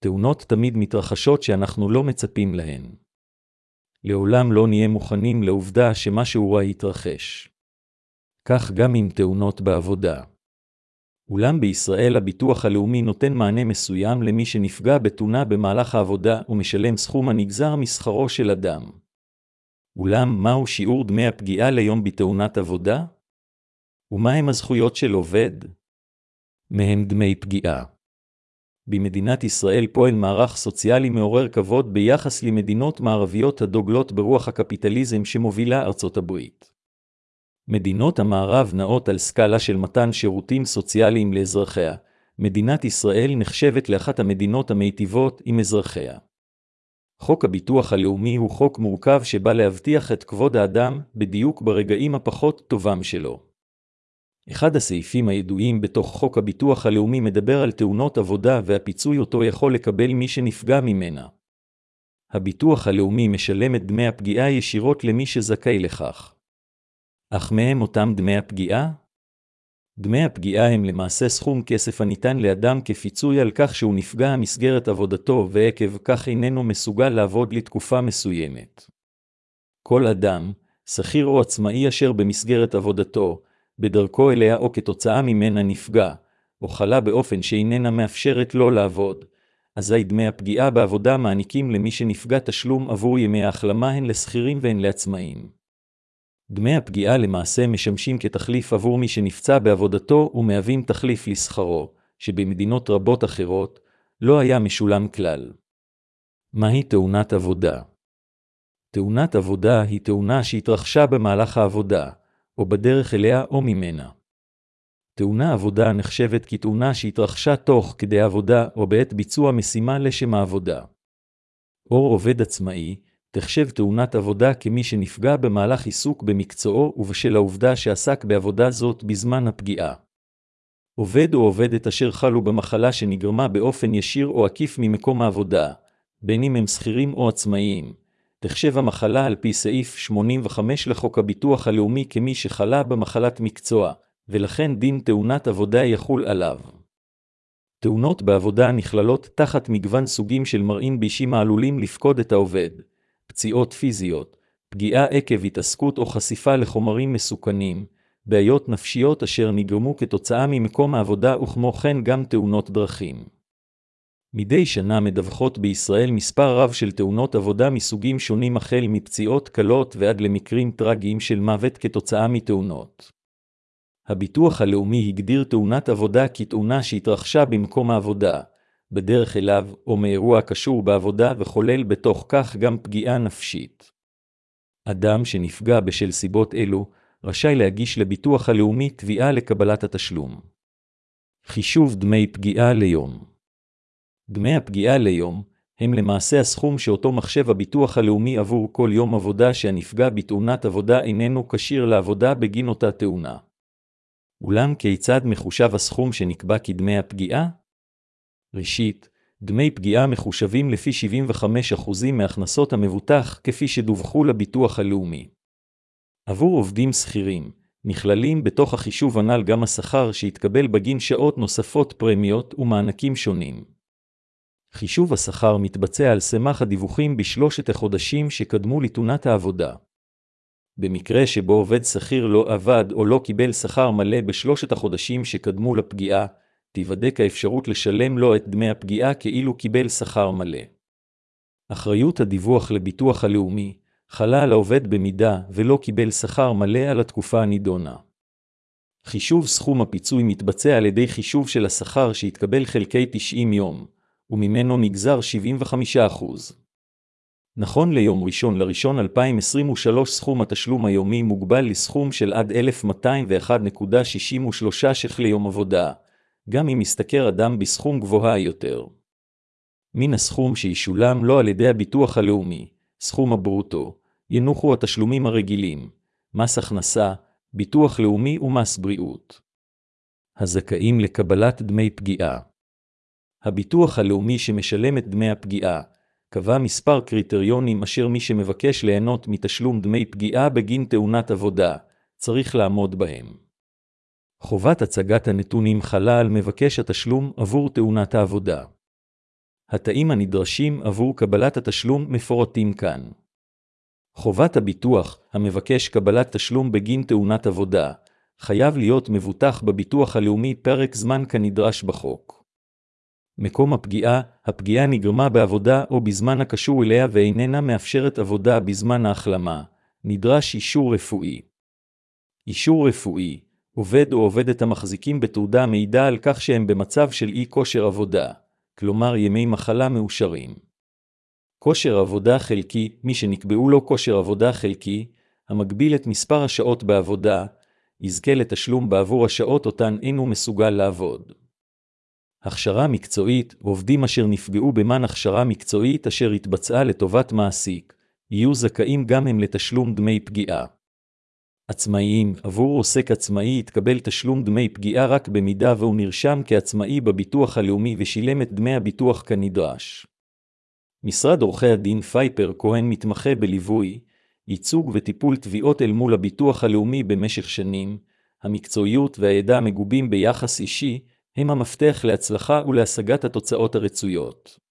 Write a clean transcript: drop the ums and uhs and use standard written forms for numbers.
תאונות תמיד מתרחשות שאנחנו לא מצפים להן. לעולם לא נהיה מוכנים לעובדה שמשהו רע יתרחש. כך גם עם תאונות בעבודה. אולם בישראל הביטוח הלאומי נותן מענה מסוים למי שנפגע בתאונה במהלך העבודה ומשלם סכום הנגזר משכרו של אדם. אולם מהו שיעור דמי הפגיעה ליום בתאונת עבודה? ומהם הזכויות של עובד? מהם דמי פגיעה. במדינת ישראל פועל מערך סוציאלי מעורר כבוד ביחס למדינות מערביות הדוגלות ברוח הקפיטליזם שמובילה ארצות הברית. מדינות המערב נעות על סקאלה של מתן שירותים סוציאליים לאזרחיה. מדינת ישראל נחשבת לאחת המדינות המיטיבות עם אזרחיה. חוק הביטוח הלאומי הוא חוק מורכב שבא להבטיח את כבוד האדם בדיוק ברגעים הפחות טובים שלו. אחד הסעיפים הידועים בתוך חוק הביטוח הלאומי מדבר על תאונות עבודה והפיצוי אותו יכול לקבל מי שנפגע ממנה. הביטוח הלאומי משלם את דמי הפגיעה ישירות למי שזכאי לכך. אך מהם אותם דמי הפגיעה? דמי הפגיעה הם למעשה סכום כסף הניתן לאדם כפיצוי על כך שהוא נפגע מסגרת עבודתו ועקב כך איננו מסוגל לעבוד לתקופה מסוימת. כל אדם, שכיר או עצמאי אשר במסגרת עבודתו, בדרכו אליה או כתוצאה ממנה נפגע, או חלה באופן שאיננה מאפשרת לו לעבוד, אזי דמי הפגיעה בעבודה מעניקים למי שנפגע תשלום עבור ימי ההחלמה הן לשכירים והן לעצמאים. דמי הפגיעה למעשה משמשים כתחליף עבור מי שנפצע בעבודתו ומהווים תחליף לשכרו, שבמדינות רבות אחרות לא היה משולם כלל. מהי תאונת עבודה? תאונת עבודה היא תאונה שהתרחשה במהלך העבודה, או בדרך אליה או ממנה. תאונה עבודה נחשבת כתאונה שהתרחשה תוך כדי עבודה או בעת ביצוע משימה לשם העבודה. או עובד עצמאי, תחשב תאונת עבודה כמי שנפגע במהלך עיסוק במקצועו ובשל העובדה שעסק בעבודה זאת בזמן הפגיעה. עובד או עובדת אשר חלו במחלה שנגרמה באופן ישיר או עקיף ממקום העבודה, בין אם הם שכירים או עצמאיים, תחשב המחלה על פי סעיף 85 לחוק הביטוח הלאומי כמי שחלה במחלת מקצוע, ולכן דין תאונת עבודה יחול עליו. תאונות בעבודה נכללות תחת מגוון סוגים של מרעין בישין העלולים לפקוד את העובד, פציעות פיזיות, פגיעה עקב התעסקות או חשיפה לחומרים מסוכנים, בעיות נפשיות אשר נגרמו כתוצאה ממקום העבודה וכמו כן גם תאונות דרכים. מדי שנה מדווחות בישראל מספר רב של תאונות עבודה מסוגים שונים החל מפציעות קלות ועד למקרים טרגיים של מוות כתוצאה מתאונות. הביטוח הלאומי הגדיר תאונת עבודה כתאונה שהתרחשה במקום העבודה, בדרך אליו או מאירוע קשור בעבודה וכולל בתוך כך גם פגיעה נפשית. אדם שנפגע בשל סיבות אלו רשאי להגיש לביטוח הלאומי תביעה לקבלת התשלום. חישוב דמי פגיעה ליום. דמי הפגיעה ליום הם למעשה הסכום שאותו מחשב הביטוח הלאומי עבור כל יום עבודה שהנפגע בתאונת עבודה איננו כשיר לעבודה בגין אותה תאונה. אולם כיצד מחושב הסכום שנקבע כדמי הפגיעה? ראשית, דמי פגיעה מחושבים לפי 75% מהכנסות המבוטח כפי שדווחו לביטוח הלאומי. עבור עובדים שכירים, נכללים בתוך החישוב הנ"ל גם השכר שהתקבל בגין שעות נוספות פרמיות ומענקים שונים. חישוב השכר מתבצע על סמך הדיווחים בשלושת החודשים שקדמו לתאונת העבודה. במקרה שבו עובד שכיר לא עבד או לא קיבל שכר מלא בשלושת החודשים שקדמו לפגיעה, תיבדק האפשרות לשלם לו את דמי הפגיעה כאילו קיבל שכר מלא. אחריות הדיווח לביטוח הלאומי חלה על העובד במידה ולא קיבל שכר מלא על התקופה הנידונה. חישוב סכום הפיצוי מתבצע על ידי חישוב של השכר שהתקבל חלקי 90 יום, וממנו נגזר 75%. נכון ליום ראשון לראשון 2023 סכום התשלום היומי מוגבל לסכום של עד 1,201.63 ש"ח ליום עבודה, גם אם משתכר אדם בסכום גבוה יותר. מן הסכום שישולם לא על ידי הביטוח הלאומי, סכום הברוטו, ינוחו התשלומים הרגילים, מס הכנסה, ביטוח לאומי ומס בריאות. הזכאים לקבלת דמי פגיעה. הביטוח הלאומי שמשלם את דמי הפגיעה, קבע מספר קריטריונים אשר מי שמבקש ליהנות מתשלום דמי פגיעה בגין תאונת עבודה, צריך לעמוד בהם. חובת הצגת הנתונים חלה על מבקש התשלום עבור תאונת העבודה. התאים הנדרשים עבור קבלת התשלום מפורטים כאן. חובת הביטוח, המבקש קבלת תשלום בגין תאונת עבודה, חייב להיות מבוטח בביטוח הלאומי פרק זמן כנדרש בחוק. מקום הפגיעה, הפגיעה נגרמה בעבודה או בזמן הקשור אליה ואיננה מאפשרת עבודה בזמן ההחלמה, נדרש אישור רפואי. אישור רפואי, עובד או עובדת המחזיקים בתעודה המעידה על כך שהם במצב של אי כושר עבודה, כלומר ימי מחלה מאושרים. כושר עבודה חלקי, מי שנקבעו לו כושר עבודה חלקי, המגביל את מספר השעות בעבודה, יזכה לתשלום בעבור השעות אותן אינו מסוגל לעבוד. הכשרה מקצועית, עובדים אשר נפגעו במן הכשרה מקצועית אשר התבצעה לטובת מעסיק, יהיו זכאים גם הם לתשלום דמי פגיעה. עצמאיים, עבור עוסק עצמאי יתקבל תשלום דמי פגיעה רק במידה והוא נרשם כעצמאי בביטוח הלאומי ושילם את דמי הביטוח כנדרש. משרד עורכי הדין פייפר כהן מתמחה בליווי, ייצוג וטיפול תביעות אל מול הביטוח הלאומי במשך שנים. המקצועיות והידע המגובים ביחס אישי הם המפתח להצלחה ולהשגת התוצאות הרצויות.